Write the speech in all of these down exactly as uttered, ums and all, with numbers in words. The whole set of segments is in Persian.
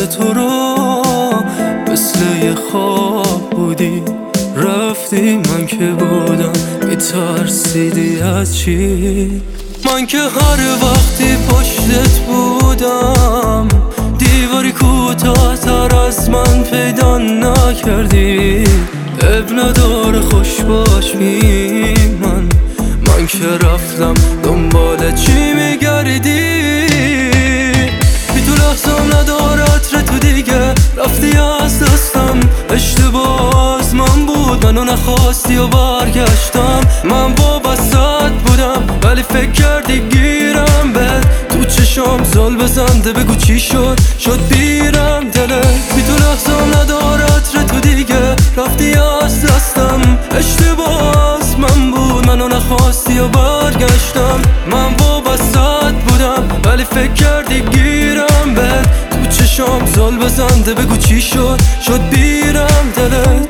تو رو مثل یه خواب بودی رفتی، من که بودم میترسیدی از چی؟ من که هر وقتی پشتت بودم دیواری کوتاه‌تر از من پیدا نکردی. اب نداره خوش باش من من که رفتم دنبال چی میگردی؟ بی تو لحظم نداره عطر تو دیگه رفتی از دستم. اشتباه از من بود، منو نخواستی و برگشتم. من وابستت بودم ولی فکر کردی گیرم بهت. تو چشام زل بزنده بگو چی شد شد بیرم دلت. بی تو لحظم نداره عطر تو دیگه رفتی از دستم. اشتباه از من بود، منو نخواستی و برگشتم. من وابستت بودم ولی فکر کردی گیرم بهت. تو چشام زل بزنده بگو چی شد شد بیرم دلت.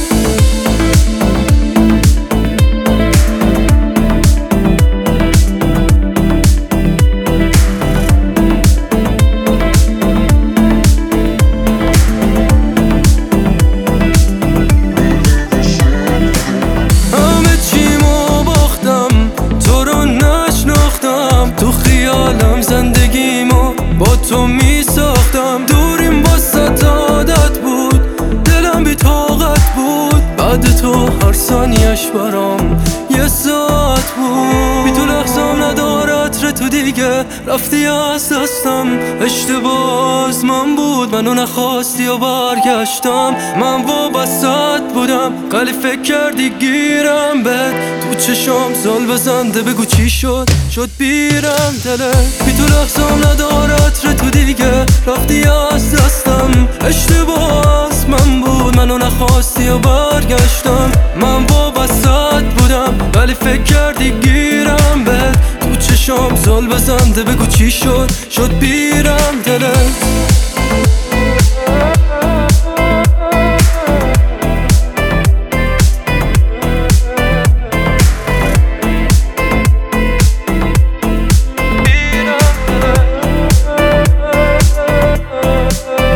تو خیالم زندگیمو با تو می ساختم. دوریم واسه عادت بود، دلم بی طاقت بود. بعد تو هر ثانیش برام یه ساعت بود. بی تو لحظم نداره عطر تو دیگه رفتی از دستم. اشتباه از من بود، منو نخواستی و برگشتم. من وابستت بودم ولی فکر کردی گیرم بهت. تو چشام زل بزنده بگو چی شد شد بیرم دلت. بی تو لحظم نداره عطر تو دیگه رفتی از دستم. اشتباه از من بود، منو نخواستی و برگشتم. من وابستت بودم ولی فکر کردی گیرم بهت. تو چشام زل بزنده بگو چی شد شد بیرم دلت.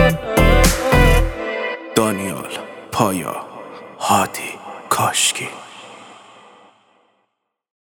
دانیال، پایا، هادی، کاشکی.